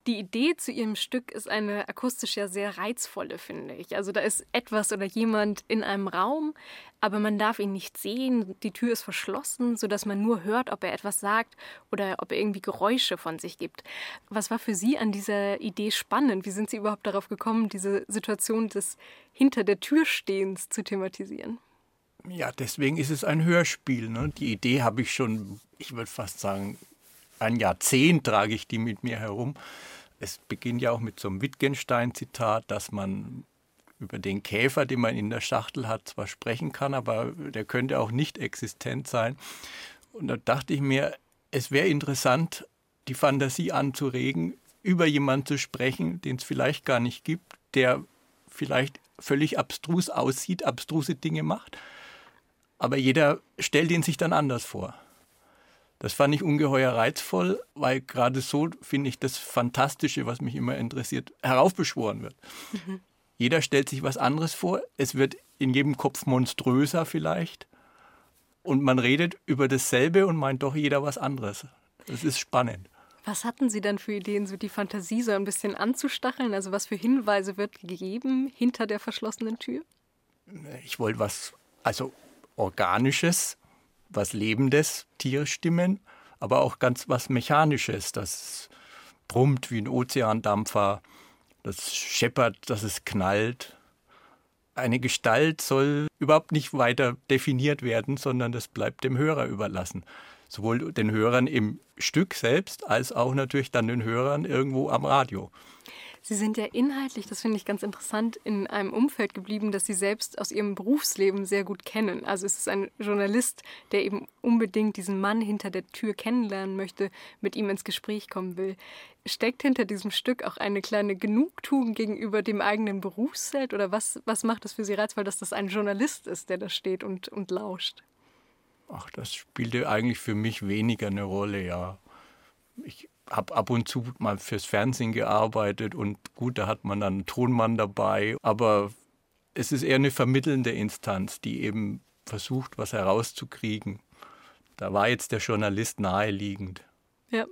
Die Idee zu Ihrem Stück ist eine akustisch ja sehr reizvolle, finde ich. Also da ist etwas oder jemand in einem Raum, aber man darf ihn nicht sehen. Die Tür ist verschlossen, sodass man nur hört, ob er etwas sagt oder ob er irgendwie Geräusche von sich gibt. Was war für Sie an dieser Idee spannend? Wie sind Sie überhaupt darauf gekommen, diese Situation des Hinter der Tür Stehens zu thematisieren? Ja, deswegen ist es ein Hörspiel. Ne? Die Idee habe ich schon, ich würde fast sagen, ein Jahrzehnt trage ich die mit mir herum. Es beginnt ja auch mit so einem Wittgenstein-Zitat, dass man über den Käfer, den man in der Schachtel hat, zwar sprechen kann, aber der könnte auch nicht existent sein. Und da dachte ich mir, es wäre interessant, die Fantasie anzuregen, über jemanden zu sprechen, den es vielleicht gar nicht gibt, der vielleicht völlig abstrus aussieht, abstruse Dinge macht. Aber jeder stellt ihn sich dann anders vor. Das fand ich ungeheuer reizvoll, weil gerade so, finde ich, das Fantastische, was mich immer interessiert, heraufbeschworen wird. Mhm. Jeder stellt sich was anderes vor. Es wird in jedem Kopf monströser vielleicht. Und man redet über dasselbe und meint doch jeder was anderes. Das ist spannend. Was hatten Sie dann für Ideen, so die Fantasie so ein bisschen anzustacheln? Also was für Hinweise wird gegeben hinter der verschlossenen Tür? Ich wollte was, also Organisches, was Lebendes, Tierstimmen, aber auch ganz was Mechanisches, das brummt wie ein Ozeandampfer, das scheppert, dass es knallt. Eine Gestalt soll überhaupt nicht weiter definiert werden, sondern das bleibt dem Hörer überlassen. Sowohl den Hörern im Stück selbst, als auch natürlich dann den Hörern irgendwo am Radio. Sie sind ja inhaltlich, das finde ich ganz interessant, in einem Umfeld geblieben, das Sie selbst aus Ihrem Berufsleben sehr gut kennen. Also es ist ein Journalist, der eben unbedingt diesen Mann hinter der Tür kennenlernen möchte, mit ihm ins Gespräch kommen will. Steckt hinter diesem Stück auch eine kleine Genugtuung gegenüber dem eigenen Berufsfeld? Oder was macht es für Sie reizvoll, dass das ein Journalist ist, der da steht und lauscht? Ach, das spielte eigentlich für mich weniger eine Rolle, ja. Ich habe ab und zu mal fürs Fernsehen gearbeitet und gut, da hat man dann einen Tonmann dabei. Aber es ist eher eine vermittelnde Instanz, die eben versucht, was herauszukriegen. Da war jetzt der Journalist naheliegend. Ja.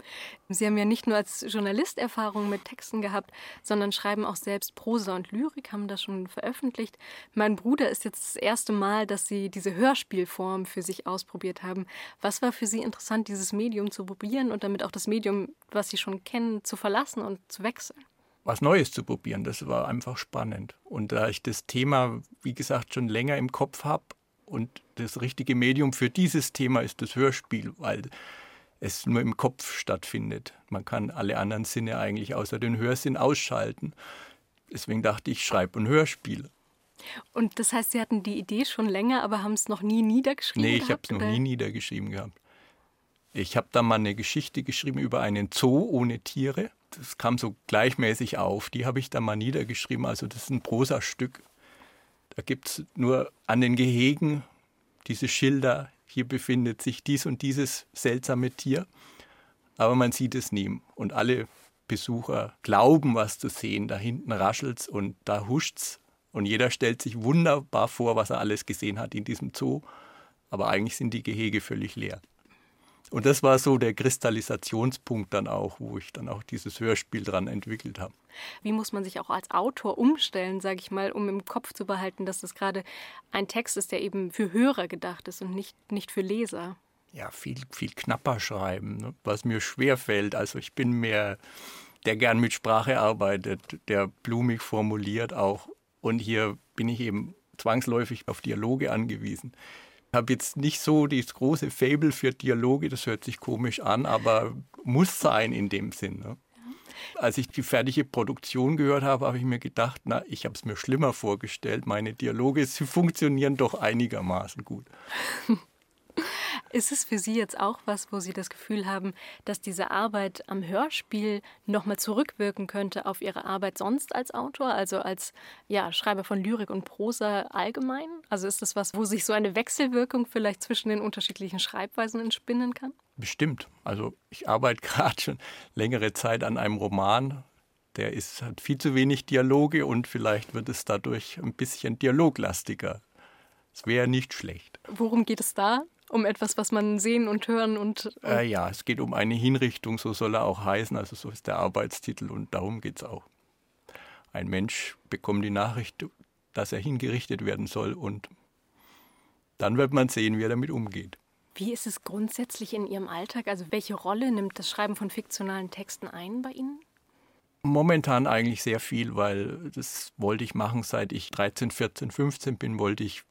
Sie haben ja nicht nur als Journalist Erfahrungen mit Texten gehabt, sondern schreiben auch selbst Prosa und Lyrik, haben das schon veröffentlicht. Mein Bruder ist jetzt das erste Mal, dass Sie diese Hörspielform für sich ausprobiert haben. Was war für Sie interessant, dieses Medium zu probieren und damit auch das Medium, was Sie schon kennen, zu verlassen und zu wechseln? Was Neues zu probieren, das war einfach spannend. Und da ich das Thema, wie gesagt, schon länger im Kopf habe und das richtige Medium für dieses Thema ist das Hörspiel, weil es nur im Kopf stattfindet. Man kann alle anderen Sinne eigentlich außer den Hörsinn ausschalten. Deswegen dachte ich, schreibe ein Hörspiel. Und das heißt, Sie hatten die Idee schon länger, aber haben es noch nie niedergeschrieben gehabt? Nee, ich habe es noch nie niedergeschrieben gehabt. Ich habe da mal eine Geschichte geschrieben über einen Zoo ohne Tiere. Das kam so gleichmäßig auf. Die habe ich dann mal niedergeschrieben. Also das ist ein Prosastück. Da gibt es nur an den Gehegen diese Schilder. Hier befindet sich dies und dieses seltsame Tier, aber man sieht es nie. Und alle Besucher glauben, was zu sehen. Da hinten raschelt's und da huscht's. Und jeder stellt sich wunderbar vor, was er alles gesehen hat in diesem Zoo. Aber eigentlich sind die Gehege völlig leer. Und das war so der Kristallisationspunkt dann auch, wo ich dann auch dieses Hörspiel dran entwickelt habe. Wie muss man sich auch als Autor umstellen, sage ich mal, um im Kopf zu behalten, dass das gerade ein Text ist, der eben für Hörer gedacht ist und nicht für Leser? Ja, viel knapper schreiben, ne? Was mir schwerfällt. Also ich bin mehr, der gern mit Sprache arbeitet, der blumig formuliert auch. Und hier bin ich eben zwangsläufig auf Dialoge angewiesen. Ich habe jetzt nicht so das große Faible für Dialoge, das hört sich komisch an, aber muss sein in dem Sinn. Ne? Als ich die fertige Produktion gehört habe, habe ich mir gedacht, ich habe es mir schlimmer vorgestellt. Meine Dialoge, sie funktionieren doch einigermaßen gut. Ist es für Sie jetzt auch was, wo Sie das Gefühl haben, dass diese Arbeit am Hörspiel nochmal zurückwirken könnte auf Ihre Arbeit sonst als Autor, also als Schreiber von Lyrik und Prosa allgemein? Also ist das was, wo sich so eine Wechselwirkung vielleicht zwischen den unterschiedlichen Schreibweisen entspinnen kann? Bestimmt. Also ich arbeite gerade schon längere Zeit an einem Roman. Der hat viel zu wenig Dialoge und vielleicht wird es dadurch ein bisschen dialoglastiger. Das wäre nicht schlecht. Worum geht es da? Um etwas, was man sehen und hören und ja, es geht um eine Hinrichtung, so soll er auch heißen, also so ist der Arbeitstitel und darum geht es auch. Ein Mensch bekommt die Nachricht, dass er hingerichtet werden soll und dann wird man sehen, wie er damit umgeht. Wie ist es grundsätzlich in Ihrem Alltag? Also welche Rolle nimmt das Schreiben von fiktionalen Texten ein bei Ihnen? Momentan eigentlich sehr viel, weil das wollte ich machen, seit ich 13, 14, 15 bin, wollte ich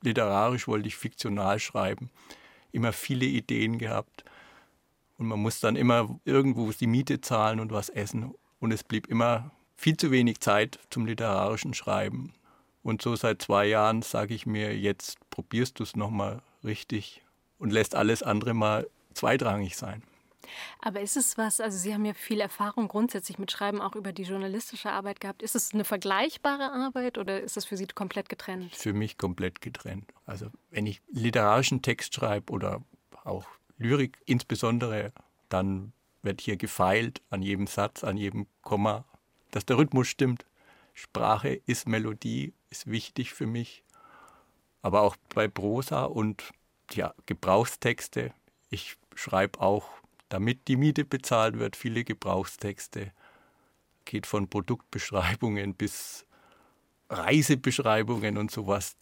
fiktional schreiben. Immer viele Ideen gehabt. Und man muss dann immer irgendwo die Miete zahlen und was essen. Und es blieb immer viel zu wenig Zeit zum literarischen Schreiben. Und so seit 2 Jahren sage ich mir, jetzt probierst du es nochmal richtig und lässt alles andere mal zweitrangig sein. Aber ist es was, also Sie haben ja viel Erfahrung grundsätzlich mit Schreiben, auch über die journalistische Arbeit gehabt. Ist es eine vergleichbare Arbeit oder ist es für Sie komplett getrennt? Für mich komplett getrennt. Also wenn ich literarischen Text schreibe oder auch Lyrik insbesondere, dann wird hier gefeilt an jedem Satz, an jedem Komma, dass der Rhythmus stimmt. Sprache ist Melodie, ist wichtig für mich. Aber auch bei Prosa und ja, Gebrauchstexte. Ich schreibe auch, damit die Miete bezahlt wird, viele Gebrauchstexte. Geht von Produktbeschreibungen bis Reisebeschreibungen und sowas.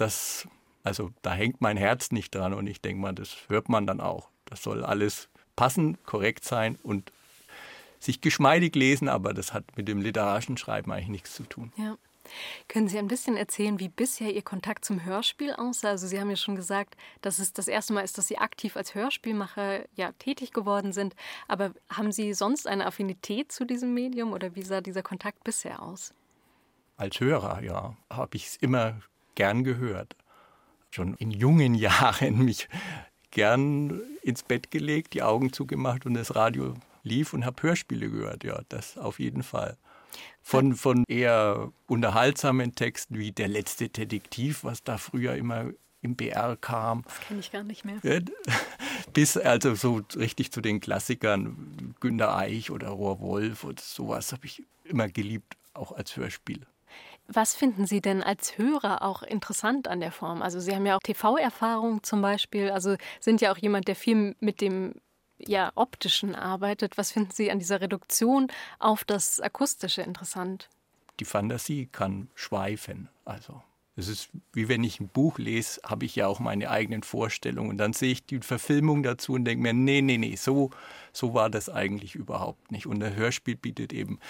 Also da hängt mein Herz nicht dran und ich denke mal, das hört man dann auch. Das soll alles passen, korrekt sein und sich geschmeidig lesen, aber das hat mit dem literarischen Schreiben eigentlich nichts zu tun. Ja. Können Sie ein bisschen erzählen, wie bisher Ihr Kontakt zum Hörspiel aussah? Also Sie haben ja schon gesagt, dass es das erste Mal ist, dass Sie aktiv als Hörspielmacher tätig geworden sind. Aber haben Sie sonst eine Affinität zu diesem Medium oder wie sah dieser Kontakt bisher aus? Als Hörer, ja, habe ich es immer gern gehört. Schon in jungen Jahren mich gern ins Bett gelegt, die Augen zugemacht und das Radio lief und habe Hörspiele gehört. Ja, das auf jeden Fall. Von eher unterhaltsamen Texten wie Der letzte Detektiv, was da früher immer im BR kam. Das kenne ich gar nicht mehr. Bis also so richtig zu den Klassikern, Günter Eich oder Rohr Wolf und sowas habe ich immer geliebt, auch als Hörspiel. Was finden Sie denn als Hörer auch interessant an der Form? Also Sie haben ja auch TV-Erfahrung zum Beispiel, also sind ja auch jemand, der viel mit dem Optischen arbeitet. Was finden Sie an dieser Reduktion auf das Akustische interessant? Die Fantasie kann schweifen. Also es ist wie wenn ich ein Buch lese, habe ich ja auch meine eigenen Vorstellungen. Und dann sehe ich die Verfilmung dazu und denke mir, nee, so war das eigentlich überhaupt nicht. Und ein Hörspiel bietet eben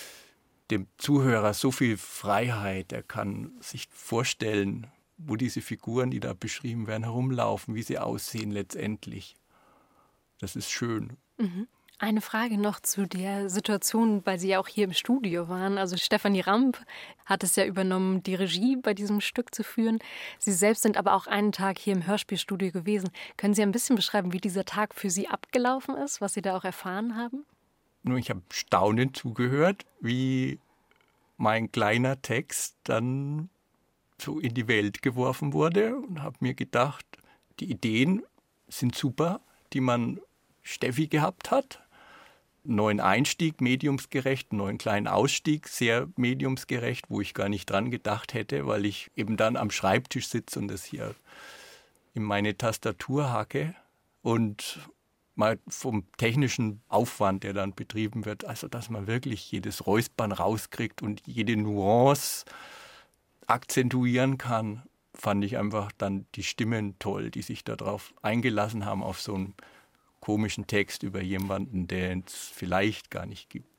dem Zuhörer so viel Freiheit. Er kann sich vorstellen, wo diese Figuren, die da beschrieben werden, herumlaufen, wie sie aussehen letztendlich. Das ist schön. Mhm. Eine Frage noch zu der Situation, weil Sie ja auch hier im Studio waren. Also Stefanie Ramp hat es ja übernommen, die Regie bei diesem Stück zu führen. Sie selbst sind aber auch einen Tag hier im Hörspielstudio gewesen. Können Sie ein bisschen beschreiben, wie dieser Tag für Sie abgelaufen ist, was Sie da auch erfahren haben? Nur ich habe staunend zugehört, wie mein kleiner Text dann so in die Welt geworfen wurde und habe mir gedacht, die Ideen sind super, die man Steffi gehabt hat. Neuen Einstieg, mediumsgerecht, neuen kleinen Ausstieg, sehr mediumsgerecht, wo ich gar nicht dran gedacht hätte, weil ich eben dann am Schreibtisch sitze und das hier in meine Tastatur hacke und mal vom technischen Aufwand, der dann betrieben wird, also dass man wirklich jedes Räuspern rauskriegt und jede Nuance akzentuieren kann, fand ich einfach dann die Stimmen toll, die sich darauf eingelassen haben, auf so einen komischen Text über jemanden, den es vielleicht gar nicht gibt.